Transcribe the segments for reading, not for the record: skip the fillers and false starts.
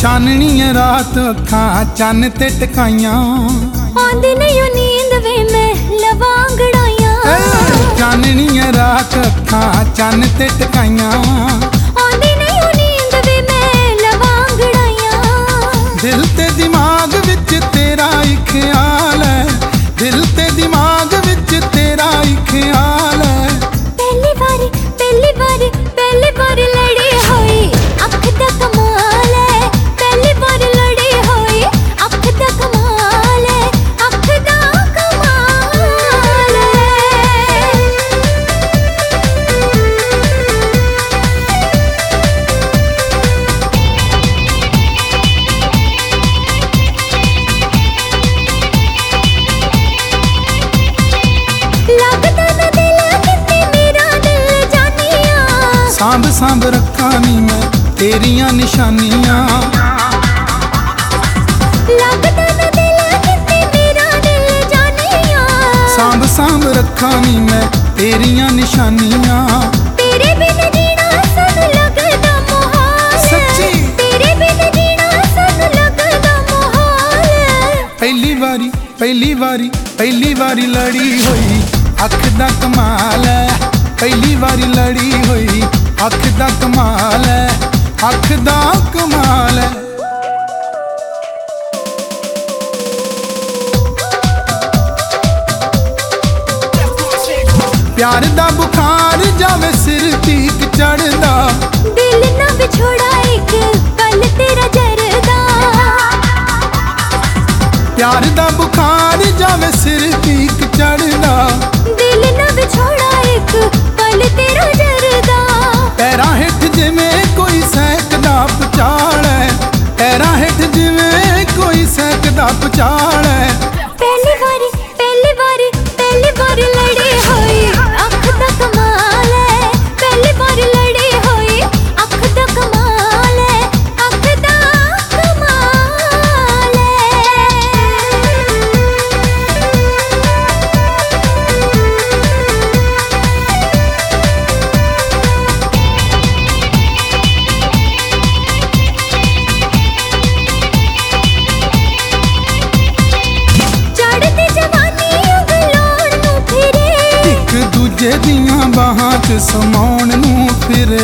चाननी रात अखां चन्न ते टकाइयां, आंदी नहीं नींद वे मैं लवांगड़ाइयां। चाननी रात अखां चन्न ते टकाइयां, आंदी नहीं नींद वे मैं लवांगड़ाइयां। दिल ते दिमाग विच तेरा ही ख्याल है, दिल ते दिमाग विच तेरा ही ख्याल है। पहली बारी पहली बारी पहली बारी लड़ी होई अख दा कमाल है। पहली बार लड़ी होई अख दा कमाल है, अख दा कमाल है। लगदा ना दिल किते मेरा दिल जानिया, सांभ सांभ रखा नी मैं तेरियां निशानियां। लगदा ना दिल किते मेरा दिल जानिया, सांभ सांभ रखा नी मैं तेरियां निशानियां। तेरे बिन जीना सानू लगदा मुहाल है। सच्ची? तेरे बिन जीना सानू लगदा मुहाल है। पहली बारी पहली बारी पहली बारी लड़ी होई अख दा कमाल है। पहली बारी लड़ी होई अख दा कमाल है, अख दा कमाल है। प्यार दा बुखार जावे सिर तीक चढ़दा, दिल ना विछोड़ा एक पल तेरा जरदा। प्यार दा बुखार जावे सिर तीक चढ़दा, दिल ना विछोड़ा एक पल तेरा जरदा। पैरां हेठ जिवें कोई सैकदा पचाल है, पैरां हेठ जिवें कोई सैकदा पचाल है। पहली बारी पहली बारी पहली बारी लड़ी होई अख दा कमाल है। पहली बारी लड़ी होई अख दा कमाल है, अख दा कमाल है। चढ़ती जवानी उगलोड़ नू फिरे, एक दूजे दियां बाहां च समाउण नूं फिरे।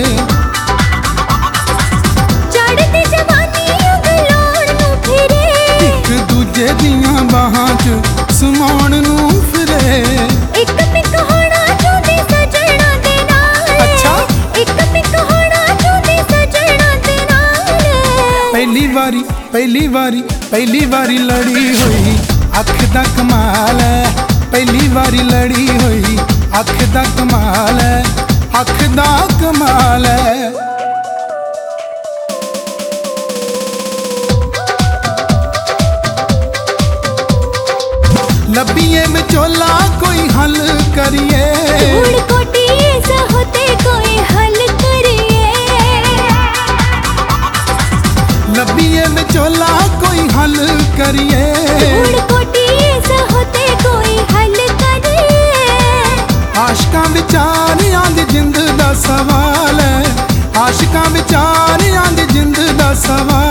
चढ़ती जवानी उगलोड़ नू फिरे। एक दूजे दियां बाहां च समाउण नूं फिरे। एक पिक होना चाहती सजना दे नाल। अच्छा? एक पिक होना चाहती सजना दे नाल। पहली बारी पहली बारी पहली बारी लड़ी होई अख दा कमाल है। पहली बारी लड़ी होई अख दा कमाल है, अख दा कमाल है। लब्बिए विचोला कोई हल करिए, धूड़ कोटी ऐसा होते कोई हल करिए। लब्बिए विचोला कोई हल करिए। धूड़ कोटी ऐसा होते कोई हल करिए। आशिकां विचारियां दी जिंद दा सवाल है, आशिकां विचारियां दी जिंद दा सवाल